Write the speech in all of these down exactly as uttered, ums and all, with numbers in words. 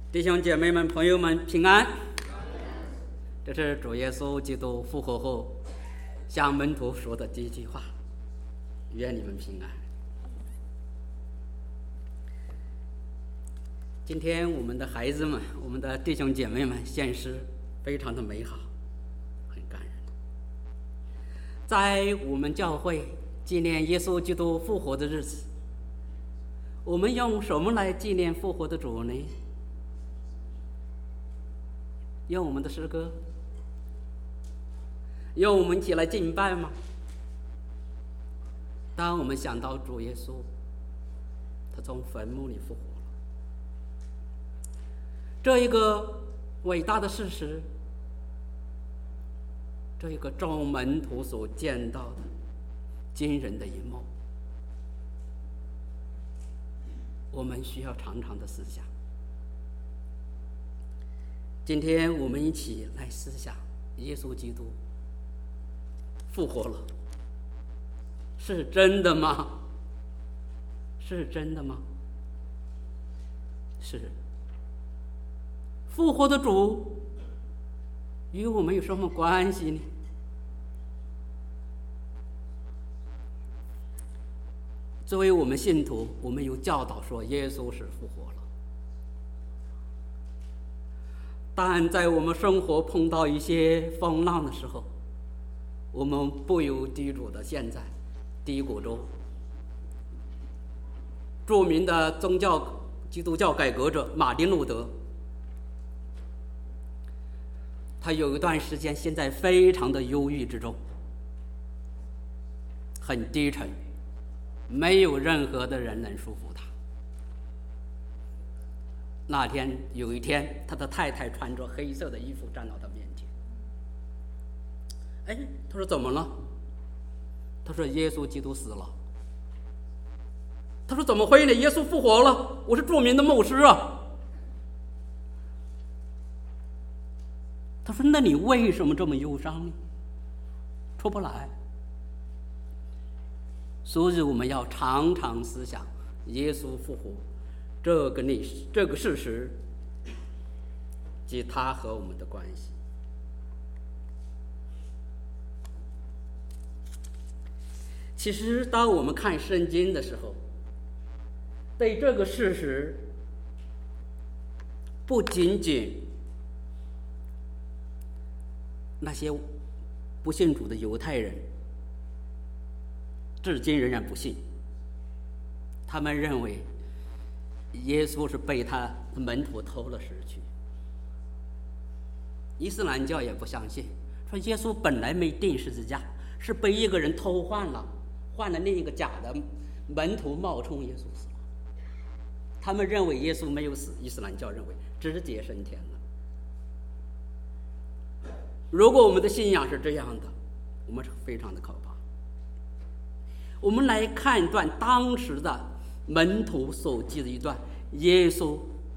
弟兄姐妹们、朋友们平安。这是主耶稣基督复活后向门徒说的第一句话，愿你们平安。今天我们的孩子们、我们的弟兄姐妹们献诗非常的美好，很感人。在我们教会纪念耶稣基督复活的日子，我们用什么来纪念复活的主呢？用我们的诗歌，用我们一起来敬拜吗？当我们想到主耶稣，他从坟墓里复活了，这一个伟大的事实，这一个众门徒所见到的惊人的一幕，我们需要常常的思想。今天我们一起来思想耶稣基督复活了，是真的吗？是真的吗？是。复活的主与我们有什么关系呢？作为我们信徒，我们有教导说耶稣是复活了。但在我们生活碰到一些风浪的时候，我们不由自主的陷在低谷中。著名的宗教基督教改革者马丁路德，他有一段时间陷在非常的忧郁之中，很低沉，没有任何的人能束缚他。那天有一天，他的太太穿着黑色的衣服站到他面前。哎，他说怎么了？他说耶稣基督死了。他说怎么会呢？耶稣复活了，我是著名的牧师啊。他说那你为什么这么忧伤呢？出不来。所以我们要常常思想耶稣复活这个历史，这个事实及他和我们的关系。其实当我们看圣经的时候，对这个事实不仅仅那些不信主的犹太人至今仍然不信，他们认为耶稣是被他的门徒偷了失去。伊斯兰教也不相信，说耶稣本来没钉十字架，是被一个人偷换了，换了另一个假的门徒冒充耶稣死了。他们认为耶稣没有死，伊斯兰教认为直接升天了。如果我们的信仰是这样的，我们是非常的可怕。我们来看一段当时的门徒所记的一段耶稣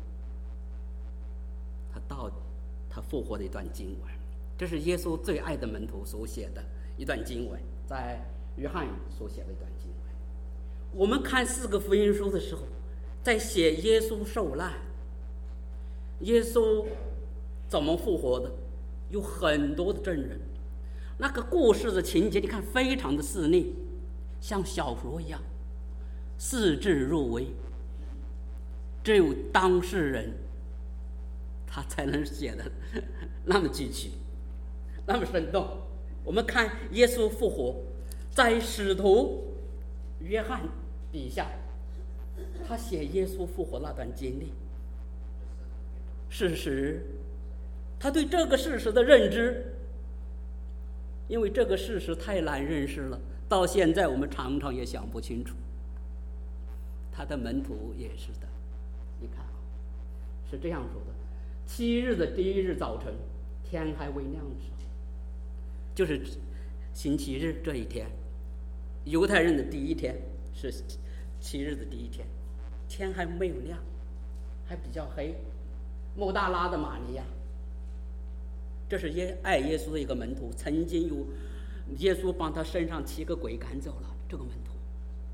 他到他复活的一段经文，这是耶稣最爱的门徒所写的一段经文，在约翰所写的一段经文。我们看四个福音书的时候，在写耶稣受难，耶稣怎么复活的，有很多的证人。那个故事的情节你看非常的细腻，像小说一样，细致入微，只有当事人他才能写的那么具体，那么生动。我们看耶稣复活，在使徒约翰笔下，他写耶稣复活那段经历，事实，他对这个事实的认知，因为这个事实太难认识了，到现在我们常常也想不清楚。他的门徒也是的，你看啊，是这样说的：七日的第一日早晨，天还未亮的时候，就是星期日这一天，犹太人的第一天是七日的第一天，天还没有亮，还比较黑。莫大拉的玛利亚，这是耶爱耶稣的一个门徒，曾经有耶稣帮他身上七个鬼赶走了。这个门徒，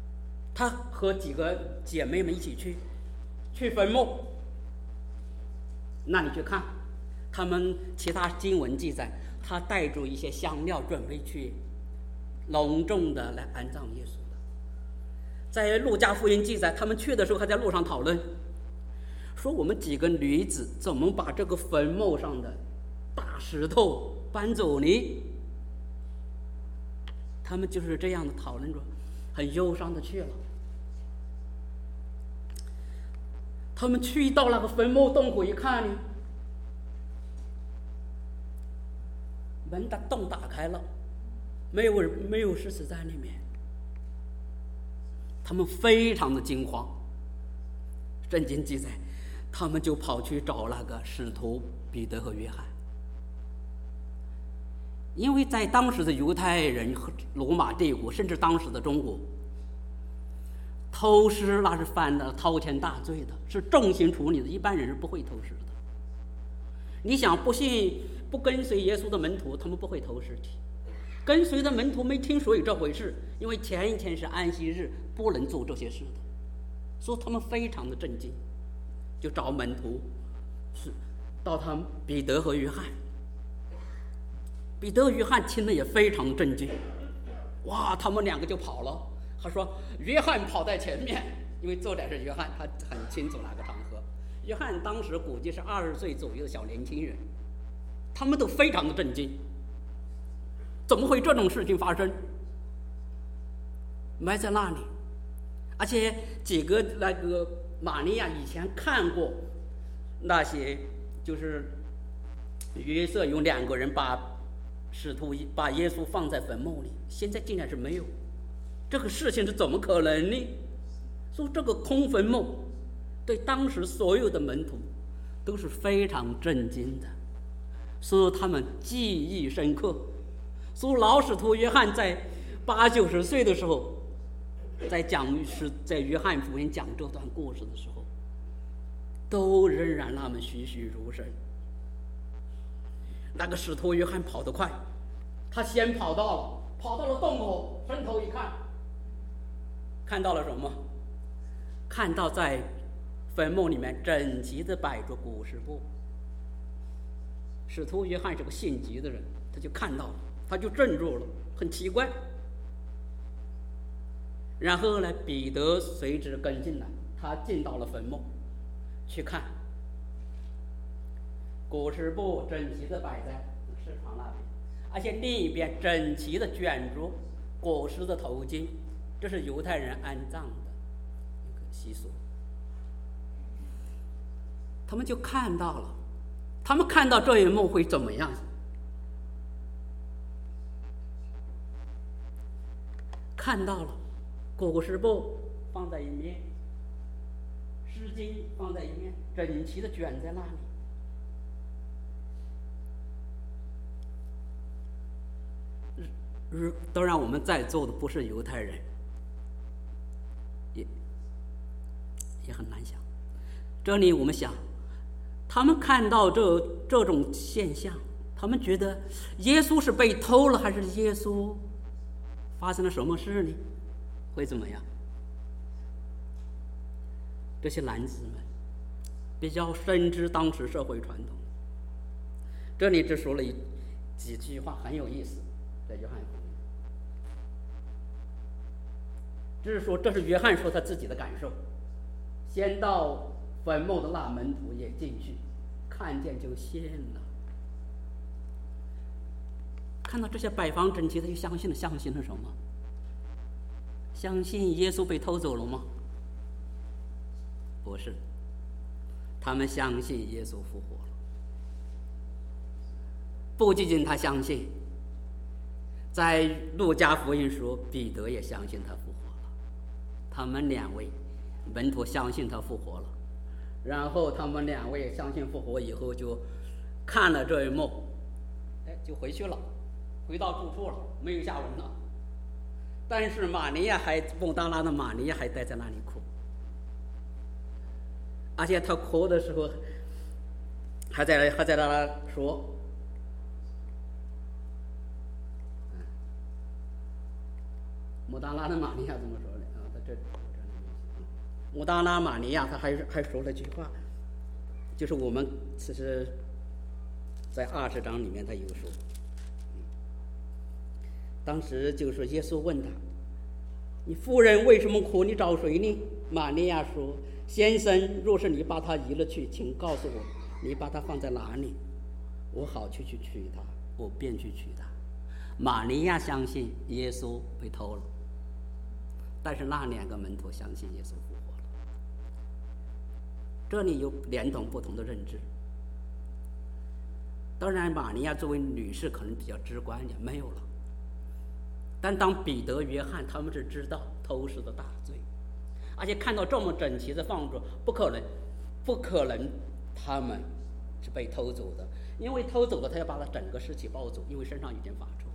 他和几个姐妹们一起去去坟墓， 那你去看，他们其他经文记载，他带着一些香料，准备去隆重的来安葬耶稣的。在路加福音记载，他们去的时候还在路上讨论，说我们几个女子怎么把这个坟墓上的大石头搬走呢？他们就是这样的讨论着，很忧伤的去了。他们去到那个坟墓洞口一看呢，门的洞打开了，没有人，没有尸死在里面。他们非常的惊慌。圣经记载，他们就跑去找那个使徒彼得和约翰，因为在当时的犹太人和罗马帝国，甚至当时的中国，偷尸那是犯了滔天大罪的，是重刑处理的，一般人是不会偷尸的。你想，不信不跟随耶稣的门徒，他们不会偷尸体；跟随的门徒没听说有这回事，因为前一天是安息日，不能做这些事的，所以他们非常的震惊，就找门徒，是到他们彼得和约翰。彼得和约翰听了也非常震惊，哇，他们两个就跑了。他说约翰跑在前面，因为作者是约翰，他很清楚哪个场合。约翰当时估计是二十岁左右的小年轻人，他们都非常的震惊，怎么会这种事情发生？埋在那里，而且几个那个玛利亚以前看过那些，就是约瑟有两个人把使徒把耶稣放在坟墓里，现在竟然是没有，这个事情是怎么可能呢？所以这个空坟墓对当时所有的门徒都是非常震惊的，所以他们记忆深刻。所以老使徒约翰在八九十岁的时候，在讲是在约翰福音讲这段故事的时候，都仍然那么栩栩如生。那个使徒约翰跑得快，他先跑到了，跑到了洞口，伸头一看，看到了什么？看到在坟墓里面整齐地摆着古尸布。使徒约翰是个性急的人，他就看到了，他就怔住了，很奇怪。然后呢，彼得随之跟进来，他进到了坟墓去看，古尸布整齐地摆在尸床那边，而且另一边整齐地卷着裹尸的头巾，这是犹太人安葬的一个习俗。他们就看到了，他们看到这一幕会怎么样？看到了裹尸布放在一面，湿巾放在一面，整齐地卷在那里。当然我们在座的不是犹太人，也也很难想。这里我们想，他们看到这这种现象，他们觉得耶稣是被偷了，还是耶稣发生了什么事呢？会怎么样？这些男子们比较深知当时社会传统，这里只说了几句话，很有意思，在约翰福音，只是说这是约翰说他自己的感受。先到坟墓的那门徒也进去，看见就信了。看到这些摆放整齐的，就相信了。相信了什么？相信耶稣被偷走了吗？不是，他们相信耶稣复活了。不仅仅他相信，在路加福音说，彼得也相信他复活了。他们两位门徒相信他复活了，然后他们两位相信复活以后，就看了这一幕，哎，就回去了，回到住处了，没有下文了。但是玛利亚还孟大拉的玛利亚还待在那里哭，而且她哭的时候，还在还在那说，穆大拉的玛利亚怎么说的啊？他这，穆大拉玛利亚，他还还说了句话， 就是我们其实在二十章里面他有说，当时就是说耶稣问他，你妇人为什么哭？你找谁呢？玛利亚说，先生，若是你把他移了去，请告诉我，你把他放在哪里，我好去去取他，我便去取他。玛利亚相信耶稣被偷了，但是那两个门徒相信耶稣复活了。这里有两种不同的认知。当然玛利亚作为女士可能比较直观一点，没有了。但当彼得、约翰他们是知道偷尸的大罪，而且看到这么整齐的放着，不可能不可能他们是被偷走的，因为偷走的他要把他整个尸体抱走，因为身上已经发臭。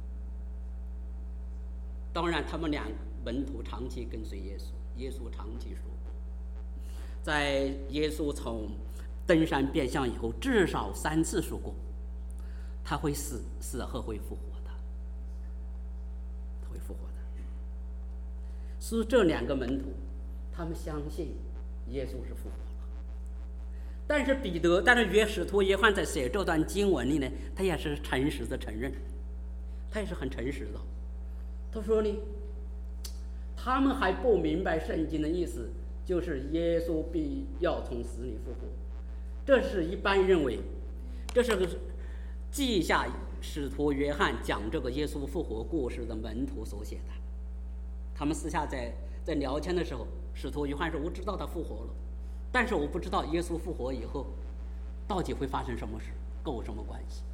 当然他们俩门徒长期跟随耶稣，耶稣长期说过，在耶稣从登山变相以后至少三次说过，他会死，死后会复活的，会复活的。是这两个门徒他们相信耶稣是复活了。但是彼得，但是约使徒约翰在写这段经文里呢，他也是诚实的承认，他也是很诚实的。他说呢，他们还不明白圣经的意思，就是耶稣必要从死里复活。这是一般认为，这是个记下使徒约翰讲这个耶稣复活故事的门徒所写的。他们私下在在聊天的时候，使徒约翰说：“我知道他复活了，但是我不知道耶稣复活以后到底会发生什么事，跟我什么关系。”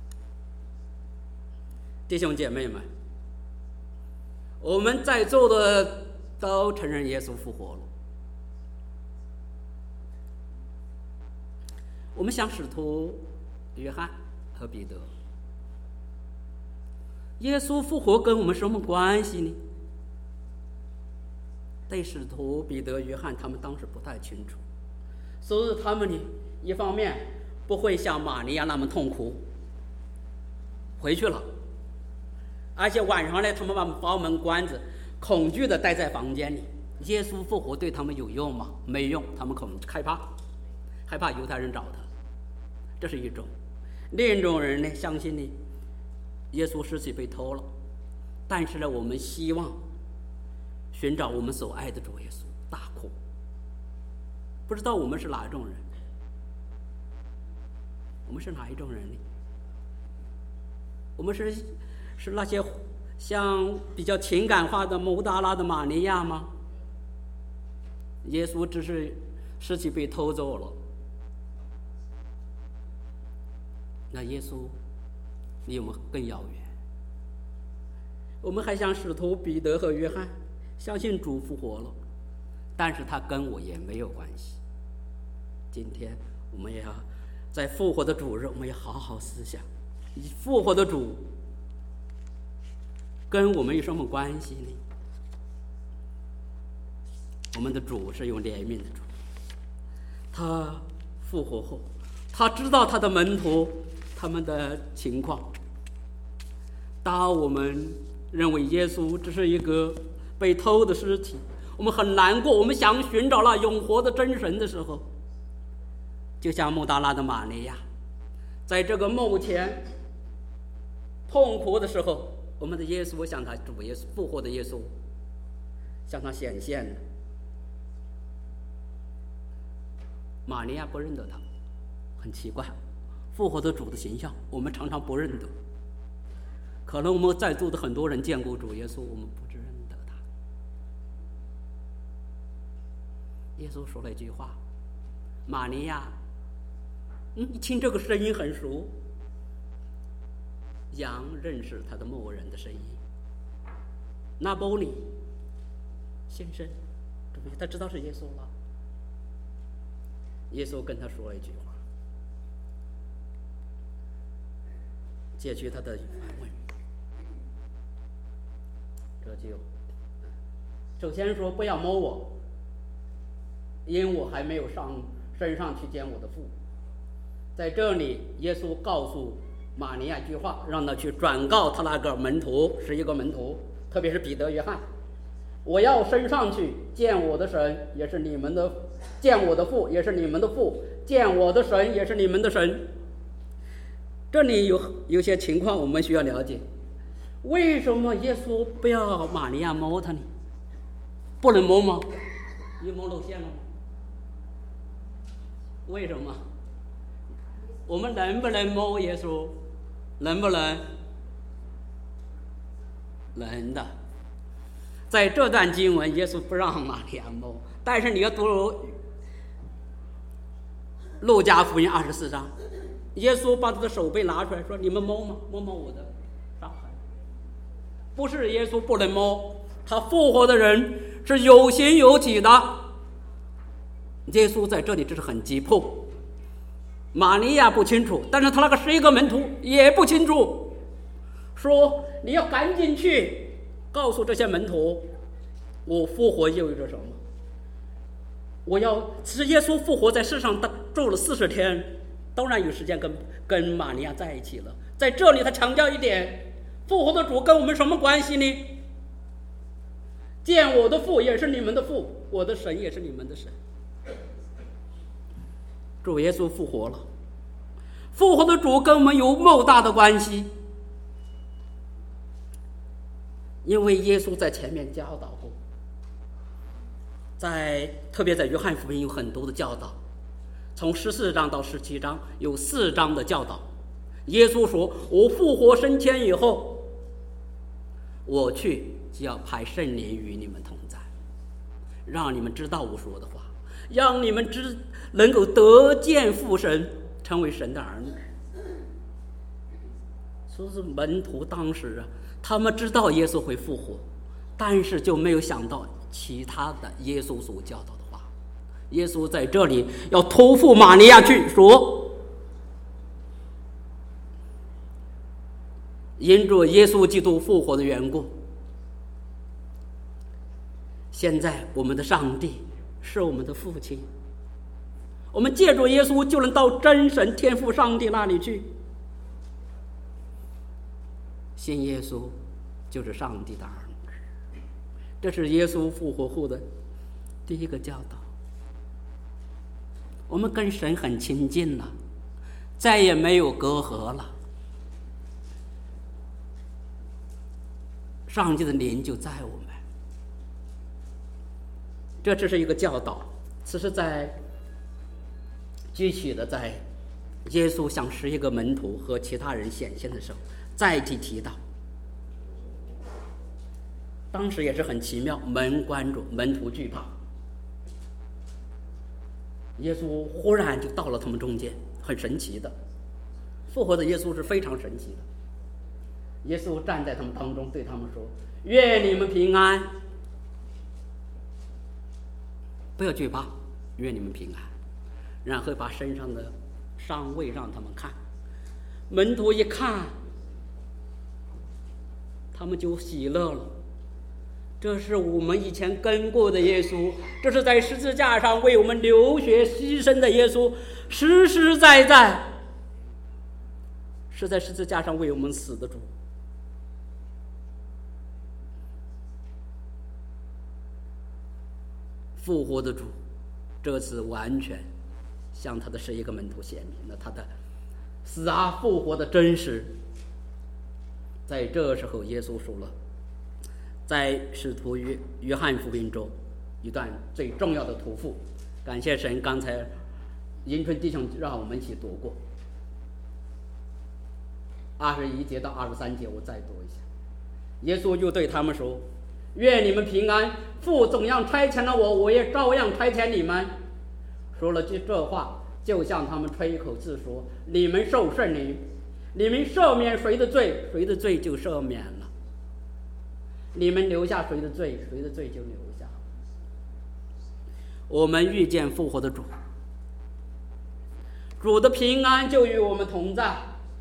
弟兄姐妹们，我们在座的都承认耶稣复活了。我们想使徒约翰和彼得，耶稣复活跟我们什么关系呢？对使徒彼得、约翰他们当时不太清楚，所以他们呢，一方面不会像玛利亚那么痛苦，回去了，而且晚上呢，他们把房门关着，恐惧的待在房间里。耶稣复活对他们有用吗？没用，他们恐害怕，害怕犹太人找他，这是一种。另一种人呢，相信呢，耶稣尸体被偷了，但是呢，我们希望寻找我们所爱的主耶稣，大哭。不知道我们是哪一种人？我们是哪一种人呢？我们是是那些像比较情感化的抹大拉的玛利亚吗？耶稣只是尸体被偷走了，那耶稣离我们更遥远。我们还像使徒彼得和约翰，相信主复活了，但是他跟我也没有关系。今天我们也要在复活的主日，我们也好好思想，复活的主跟我们有什么关系呢？我们的主是有怜悯的主，他复活后，他知道他的门徒他们的情况。当我们认为耶稣只是一个被偷的尸体，我们很难过，我们想寻找那永活的真神的时候，就像抹大拉的玛利亚，在这个墓前痛苦的时候，我们的耶稣向他主耶稣复活的耶稣向他显现了。玛利亚不认得他，很奇怪，复活的主的形象我们常常不认得。可能我们在座的很多人见过主耶稣，我们不知认得他。耶稣说了一句话，玛利亚，嗯，一听这个声音很熟，羊认识他的牧人的声音。拿波里先生，他知道是耶稣了。耶稣跟他说了一句话，解决他的反问。这就首先说不要摸我，因我还没有上身上去见我的父。在这里耶稣告诉玛利亚一句话，让他去转告他那个门徒，十一个门徒，特别是彼得、约翰，我要升上去见我的神，也是你们的，见我的父，也是你们的父， 见我的神也是你们的神。这里有有些情况我们需要了解，为什么耶稣不要玛利亚摸他呢？不能摸吗？一摸露馅了吗？为什么？我们能不能摸耶稣？能不能？能的。在这段经文，耶稣不让玛利亚摸，但是你要读路加福音二十四章，耶稣把他的手背拿出来说：“你们摸吗？摸摸我的伤痕。”不是耶稣不能摸，他复活的人是有形有体的。耶稣在这里这是很急迫。玛利亚不清楚，但是他那个十一个门徒也不清楚，说你要赶紧去告诉这些门徒，我复活意味着什么？我要，其实耶稣复活在世上住了四十天，当然有时间跟跟玛利亚在一起了。在这里他强调一点，复活的主跟我们什么关系呢？见我的父也是你们的父，我的神也是你们的神。主耶稣复活了，复活的主跟我们有莫大的关系，因为耶稣在前面教导过，在特别在约翰福音有很多的教导，从十四章到十七章有四章的教导。耶稣说：“我复活升天以后，我去就要派圣灵与你们同在，让你们知道我说的话，让你们知能够得见父神，成为神的儿女。”说是门徒当时啊，他们知道耶稣会复活，但是就没有想到其他的耶稣所教导的话。耶稣在这里要托付玛利亚去说，因着耶稣基督复活的缘故，现在我们的上帝是我们的父亲，我们借助耶稣就能到真神天父上帝那里去。信耶稣就是上帝的儿女，这是耶稣复活后的第一个教导。我们跟神很亲近了，再也没有隔阂了，上帝的灵就在我们。这只是一个教导，此是在具体的在耶稣向十一个门徒和其他人显现的时候再提提到。当时也是很奇妙，门关住，门徒惧怕，耶稣忽然就到了他们中间，很神奇的。复活的耶稣是非常神奇的。耶稣站在他们当中，对他们说：“愿你们平安，不要惧怕，愿你们平安。”然后把身上的伤位让他们看，门徒一看，他们就喜乐了。这是我们以前跟过的耶稣，这是在十字架上为我们流血牺牲的耶稣，实实在在是在十字架上为我们死的主。复活的主这次完全向他的十一个门徒显明了他的死而复活的真实。在这时候，耶稣说了，在使徒约约翰福音中一段最重要的托付，感谢神，刚才迎春弟兄让我们一起读过二十一节到二十三节，我再读一下。耶稣就对他们说：“愿你们平安，父怎样差遣了我，我也照样差遣你们。”说了句这话，就向他们吹一口气说：“你们受圣灵，你们赦免谁的罪，谁的罪就赦免了；你们留下谁的罪，谁的罪就留下。”我们遇见复活的主，主的平安就与我们同在，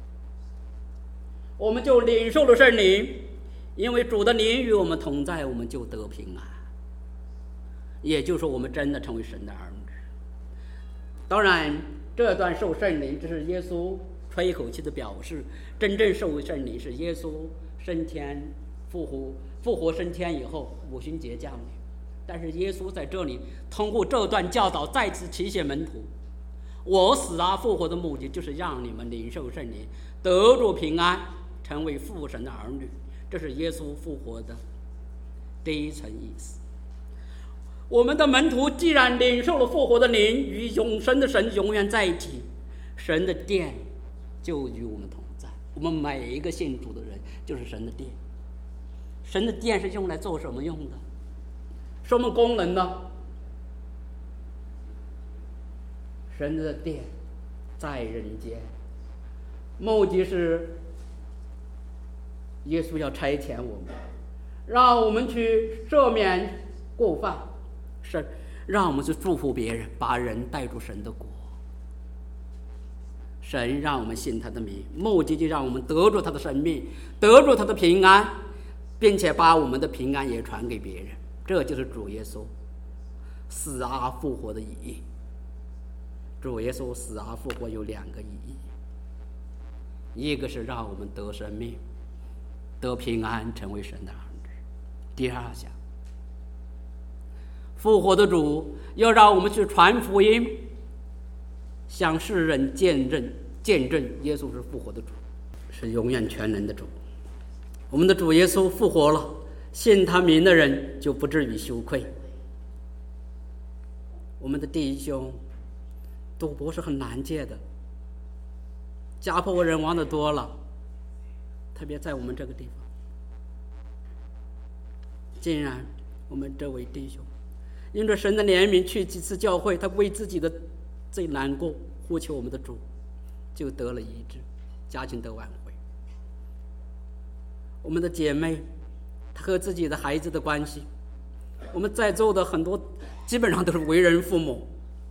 我们就领受了圣灵。因为主的灵与我们同在，我们就得平安，也就是说我们真的成为神的儿女。当然这段受圣灵只是耶稣吹一口气的表示，真正受圣灵是耶稣升天复活复活升天以后五旬节降临。但是耶稣在这里通过这段教导再次提醒门徒， 我死而复活的目的就是让你们领受圣灵，得着平安，成为父神的儿女。这是耶稣复活的第一层意思。我们的门徒既然领受了复活的灵，与永生的神永远在一起，神的殿就与我们同在。我们每一个信主的人就是神的殿。神的殿是用来做什么用的？什么功能呢？神的殿在人间，目的是耶稣要差遣我们，让我们去赦免过犯，是让我们去祝福别人，把人带入神的国。神让我们信他的名，目的就让我们得着他的生命，得着他的平安，并且把我们的平安也传给别人。这就是主耶稣死而复活的意义。主耶稣死而复活有两个意义，一个是让我们得生命，得平安，成为神的儿女。第二项，复活的主要让我们去传福音，向世人见证见证耶稣是复活的主，是永远全能的主。我们的主耶稣复活了，信他名的人就不至于羞愧。我们的弟兄赌博是很难戒的，家破人亡的多了，特别在我们这个地方。竟然我们这位弟兄因着神的怜悯去几次教会，他为自己的最难过呼求我们的主，就得了医治，家庭得挽回。我们的姐妹她和自己的孩子的关系，我们在座的很多基本上都是为人父母，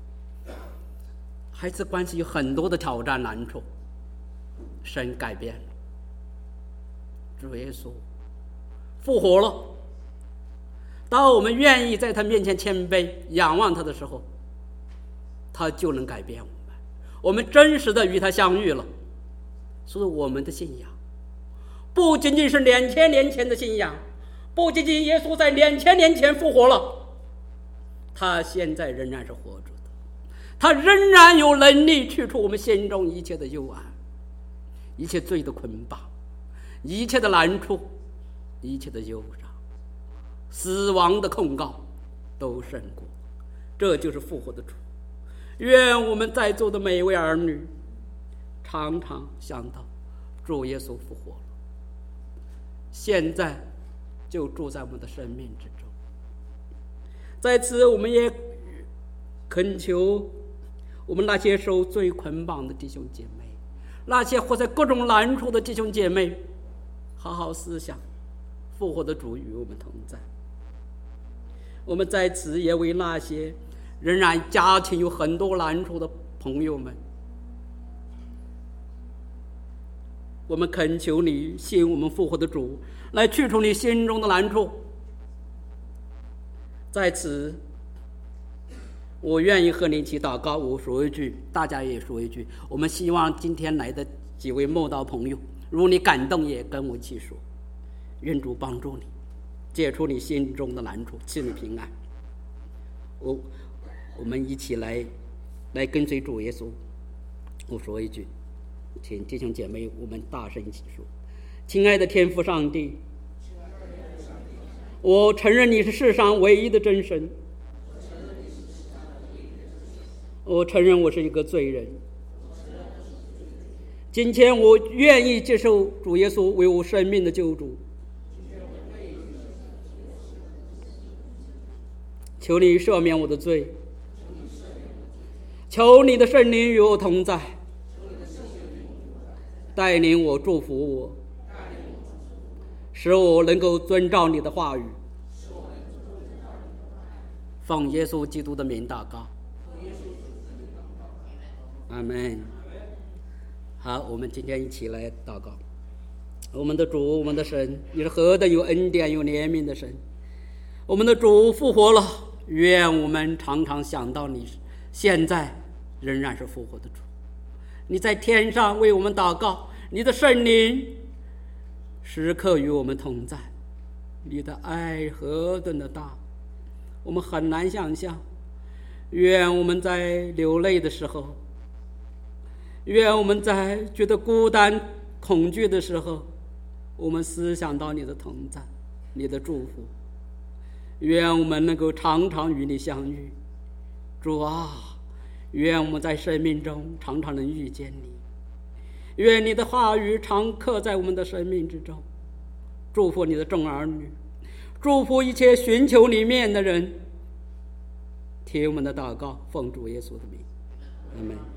孩子关系有很多的挑战难处，神改变了，主耶稣复活了。当我们愿意在他面前谦卑仰望他的时候，他就能改变我们，我们真实的与他相遇了。所以我们的信仰不仅仅是两千年前的信仰，不仅仅耶稣在两千年前复活了，他现在仍然是活着的，他仍然有能力去除我们心中一切的幽暗，一切罪的捆绑，一切的难处，一切的忧伤，死亡的控告都胜过。这就是复活的主。愿我们在座的每一位儿女常常想到主耶稣复活了，现在就住在我们的生命之中。在此我们也恳求我们那些受罪捆绑的弟兄姐妹，那些活在各种难处的弟兄姐妹，好好思想复活的主与我们同在。我们在此也为那些仍然家庭有很多难处的朋友们，我们恳求你信我们复活的主，来去除你心中的难处。在此我愿意和你一起祷告，我说一句，大家也说一句。我们希望今天来的几位慕道朋友，如果你感动也跟我一起说，愿主帮助你解除你心中的难处，赐你平安。我我们一起来来跟随主耶稣。我说一句，请弟兄姐妹我们大声一起说：亲爱的天父上帝，我承认你是世上唯一的真神，我承认我是一个罪人，今天我愿意接受主耶稣为我生命的救主。求你赦免我的罪，求你的圣灵与我同在，带领我，祝福我，使我能够遵照你的话语。奉耶稣基督的名祷告，阿们。好，我们今天一起来祷告。我们的主，我们的神，你是何等有恩典有怜悯的神。我们的主复活了，愿我们常常想到你现在仍然是复活的主。你在天上为我们祷告，你的圣灵时刻与我们同在，你的爱何等的大，我们很难想象。愿我们在流泪的时候， 愿我们在觉得孤单恐惧的时候，我们思想到你的同在，你的祝福。愿我们能够常常与你相遇。主啊，愿我们在生命中常常能遇见你。愿你的话语常刻在我们的生命之中。祝福你的众儿女，祝福一切寻求你面的人。听我们的祷告，奉主耶稣的名，阿们。